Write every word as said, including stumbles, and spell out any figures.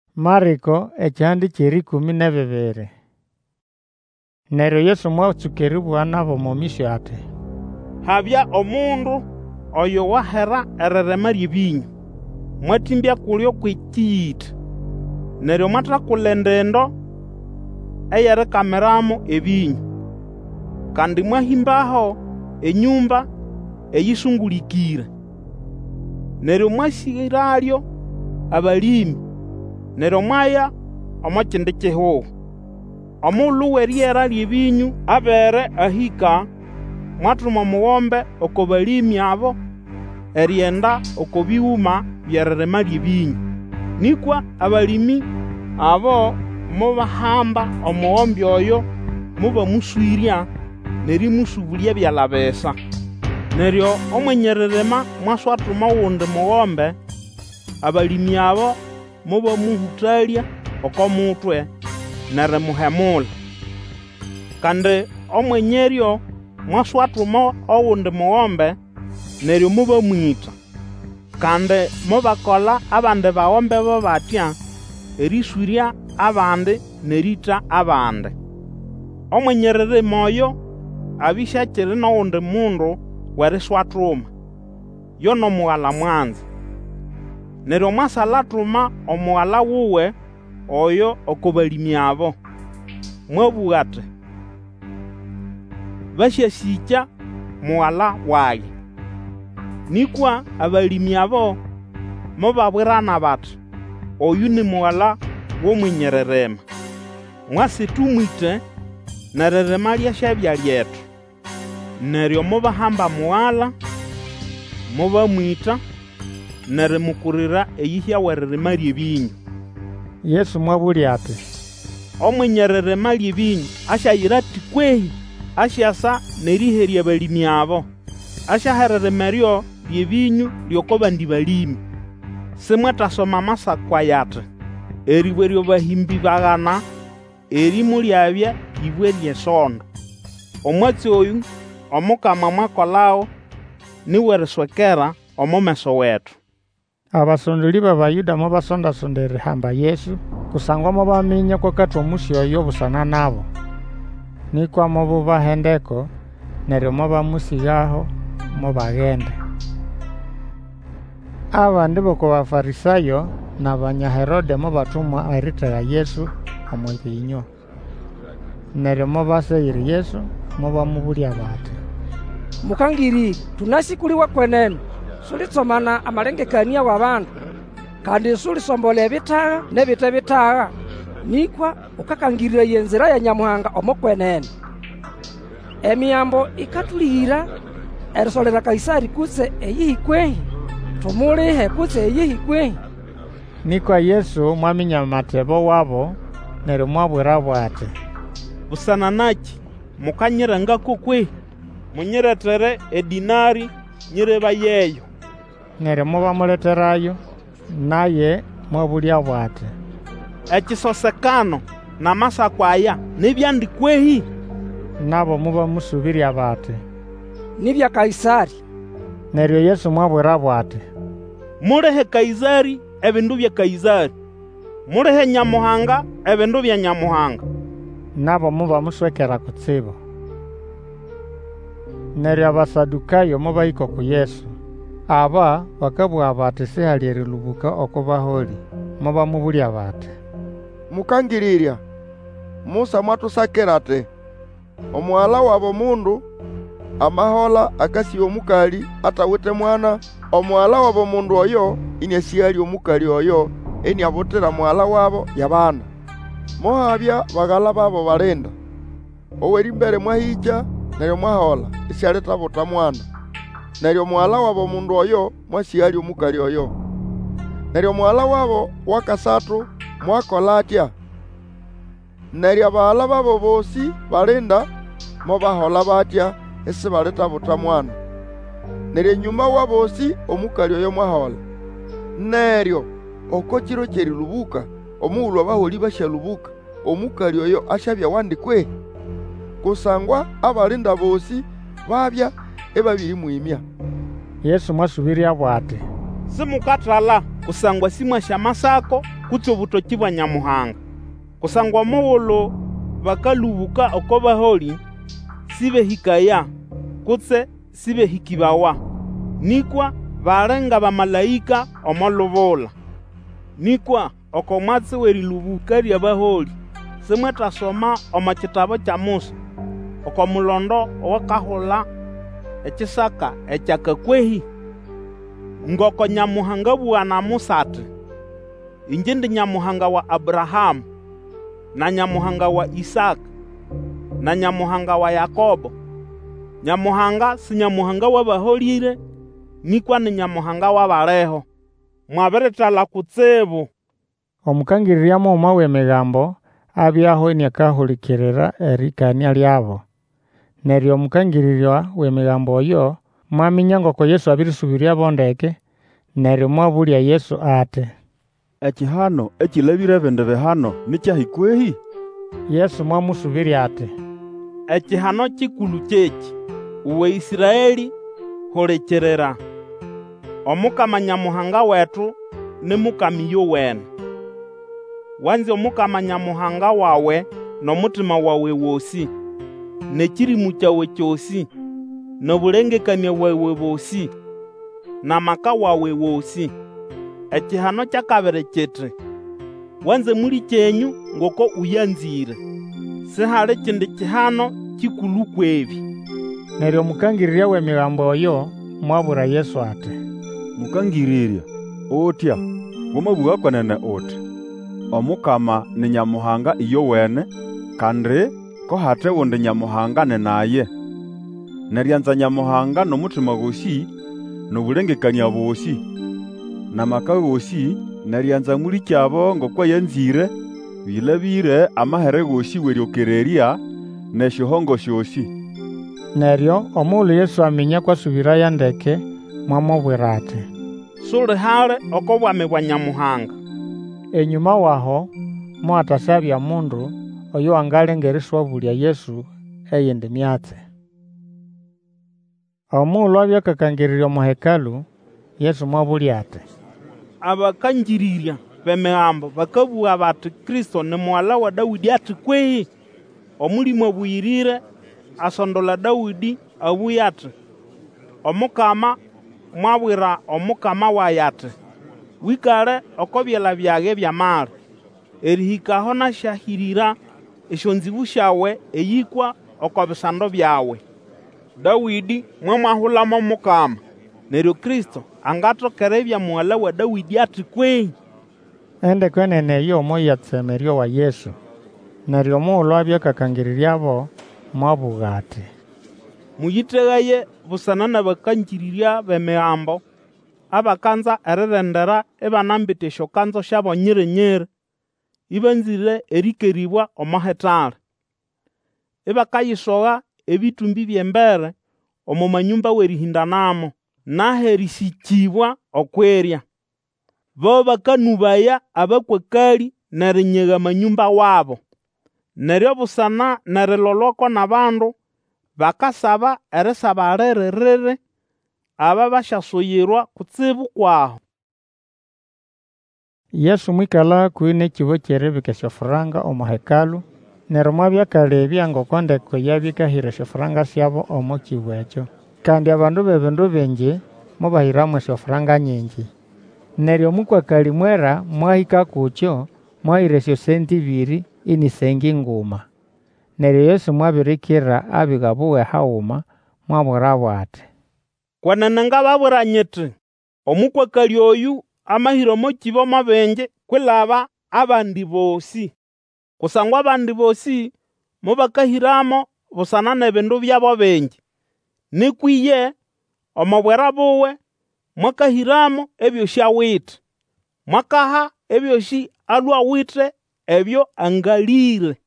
Mariko ekyandi kyeri kumi na bibiri. Neryo Yesu mwatsukiribwa nabo momisyo ati, habya omundu oyo wahera erirema ry'ebinyu, mwatimbya kulyo kw'ekiyita, neryo mwathakula endendo eyerikamiramu ebinyu, kandi mwahimbaho enyumba eyisungulikire. Neryo mwasiralyo abalimi, neryo mwaya omo kindi kihuho. Omulhu w'eryera ly'ebinyu abere ahika, mwathuma omughombe oko balimi abo eryenda oko bighuma by'eririma ly'ebinyu. Nikwa abalimi abo mubahamba omughombe oyo mubamuswirya nerimusubulya byalabesa. Neryo omwenyeririma mwaswathuma oghundi mughombe, abalimi abo mubamuhutalya oko mutwe nerimuhemula. Kandi omwenyeryo mwaswathuma oghundi mughombe, neryo mubamwita. Kandi mubakola abandi baghombe bo batya eriswirya abandi nerita abandi. Omwenyeririma oyo abishakyiri n'oghundi mundu w'eriswathuma, yo n'omughala mwanzi. Neryo mwasalathuma omughala wuwe oyo oko balimi abo, mwabugha ati, basyasikya mughala wayi. Nikwa abalimi abo mubabwirana bati, oyu ni mughala w'omwenyeririma, mwasi tumwite n'eririma lyasyabya lyethu. Neryo mubahamba mughala, mubamwita, nerimukurira eyihya w'eririma ly'ebinyu. Yesu mwabulya ati, omwenyeririma ly'ebinyu asyayira ati kwehi asyasa neriherya abalimi abo, asyaheririma eryo ly'ebinyu ly'oko bandi balimi. Simwathasoma amasakwa yati, eribwe ery'obahimbi baghana erimu lyabya ibwe ly'esondo. Omwatsi oyu Omukama mwakolagho niw'eriswekera omu meso wethu. Abasondoli b'Abayuda mubasondasonda erihamba Yesu, kusangwa mubaminya kwakatha omusi oyo busana nabo. Nikwa mububahendeko, neryo mubamusigaho mubaghende. Abandi b'oko Bafarisayo n'Abanyaherode mubathumwa erithegha Yesu omu binywa. Neryo mubaseyira Yesu mubamubulya bati, Mukangiri, tunasikuliwa kwenene, sulitsomana amalengekania w'abandu, kandi sulisombola ebitagha n'ebite bitagha, nikwa ukakangirira yenzira ya Nyamuhanga omo kwenene. Emiyambo ikatulihira erisolera Kaisari kutse eyihi kwehi, tumulihe kutse eyihi kwehi. Nikwa Yesu mwaminya amatebo wabo, neryo mwabwirabo ati, busana naki mukanyirangako kwehi, munyiretere edinari nyireba yeyo. Neryo mubamuleterayo, naye mwabulyabo ati, ekisosekano n'amasakwa aya nibyandi kwehi? Nabo mubamusubirya bati, nibya Kaisari. Neryo Yesu mwabwirabo ati, mulihe Kaisari ebindu bya Kaisari, mulihe Nyamuhanga ebindu bya Nyamuhanga. Nabo mubamuswekera kutsibu. Neryo Abasadukayo mubahika ku Yesu. Aba bakabugha bati sihali erilubuka oko baholi. Mubamubulya bati, Mukangirirya, Musa mwathusakira ati, omughala wabo mundu amahola akasiya omukali atawite mwana, omughala wabo mundu oyo iniasihalya omukali oyo eniabutira mughala wabo yabana. Mohabya baghala babo balinda, owerimbere mwahikya neryo mwahola isyalitabuta mwana. Neryo mughala wabo mundu oyo mwasihalya omukali oyo. Neryo mughala wabo wakasathu mwakola atya. Neryo abaghala babo bosi balinda mobahola batya isibalitabuta mwana. Neryo enyuma wabosi omukali oyo mwahola. Neryo oko kiro kyerilubuka omughulhu abaholi basyalubuka, omukali oyo asyabya wandi kwehi? Kusangwa abalinda bosi babya ebabirimwimya. Yesu mwasubirya bwati, simukathala kusangwa simwasya amasako kutse obutoki bwa Nyamuhanga. Kusangwa omughulhu bakalubuka oko baholi sibehikaya kutse sibehikibawa, nikwa balenga bamalayika omolubula. Nikwa oko mwatsi werilubuka lyabaholi simwetasoma omo kitabo kya Musa oko mulondo owakahula ekisaka ekyakakwehi ngoko Nyamuhanga bua na Musa ati, inje ndi Nyamuhanga wa Abrahamu na Nyamuhanga wa Isaka na Nyamuhanga wa Yakobo. Nyamuhanga si Nyamuhanga wabaholire, nikwa ni Nyamuhanga wabaleho. Mwabiritala kutsibu. Omukangiriria muuma w'emigambo abyaho niakahulikirira erikania lyabo. Neryo omukangiriria w'emigambo oyo mwaminya ngoko Yesu abirisubiria bondeke, neryo mwabulya Yesu ati, ekihano ekilabire ebindu bihano nikyahikwehi? Yesu mwamusubiria ati, ekihano kikulu kyeki, uwe Isiraeli hulikirira. Omukama Nyamuhanga wetu ni mukami yowene. Wanzi omukama Nyamuhanga wawe n'omutima wawe wosi, n'ekirimu kyawe kyosi, n'obulengekania bwawe bosi, n'amaka wawe wosi. Ekihano kyakabiri kiti, wanze muli kyenyu ngoko uyanzire. Sihali kindi kihano kikulu kwebi. Neryo omukangiriria w'emigambo oyo mwabura Yesu ati, mukangiriria otya wamabuga kwenene oti, omukama ni Nyamuhanga iyowene, kandi ko hate wundi Nyamuhanga ni naye. Neryanza Nyamuhanga n'omutima gosi n'obulengekania bosi n'amaka gosi, neryanza muli kyabo ngoko yanzire bilabire amahere gosi weryokereria n'eshihongo shosi. Neryo omughulhu Yesu aminya kwasubirayo ndeke mwamubwira ati, suli hali oko bwami bwa Nyamuhanga. Enyuma waho mwatasabya mundu oyo wangalengera iswabulya Yesu eyindi myatse. Omughulhu abyakakangiriria omu hekalu, Yesu mwabulya ati, abakangiriria b'emigambo bakabuga bati Kristo ni muwala wa Dawidi ati kwehi? Omulimo abuyirire asondola Dawidi abuya ati, omukama mwabwira omukama waye ati, wikale oko byela byage byamali, erihikaho nasyahirira esyonzibu syawe eyikwa oko bisando byawe. Dawidi mwamwahulamo omukama, neryo Kristo angatokera ebya muwala wa Dawidi ati kwehi? Endeko enene eyo omo yatsemeryo wa Yesu. Neryo omughulhu abyakakangiriryabo mwabuga ati, muyitegaye busana n'abakangiriria b'emigambo abakanza erirendera ibanambita esyokanzo syabo nyirinyiri, ibanzire erikeribwa omo hetali, ibakayisoga ebitumbi by'embere omo manyumba werihindanamo, naho erisikibwa okwerya. Bo bakanubaya abakwakali nerinyega amanyumba wabo. Neryo busana nerilolwako n'abandu bakasaba erisaba liririri, aba basyasuyirwa kutsibu kwaho. Yesu mwikala hakuhi n'ekibo ky'eribika esyofuranga omu hekalu, neryo mwabyakalebya ngoko ndeko yabikahira esyofuranga syabo omu kibo ekyo. Kandi abandu b'ebindu bingi mubahiramu esyofuranga nyingi. Neryo omukwakali mwera mwahika kukyo mwahira esyosenti ibiri ini sengi nguma. Neryo Yesu mwabirikira abigabuwe hauma mwabwirabo ati, kwenene ngababwira nyiti, omukwakali oyu amahira omo kibo mabingi kwilaba abandi bosi. Kusangwa abandi bosi mubakahiramo busana n'ebindu byabo bingi, nikwiye omo bwera buwe mwakahiramo ebyosi awite, mwakaha ebyosi alwa awite ebyo angalire.